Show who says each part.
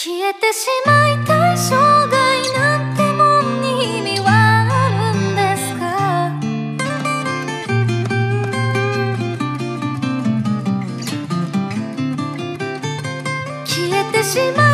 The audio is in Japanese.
Speaker 1: 消えてしまいたい生涯なんてもんに意味はあるんですか？消えてしまい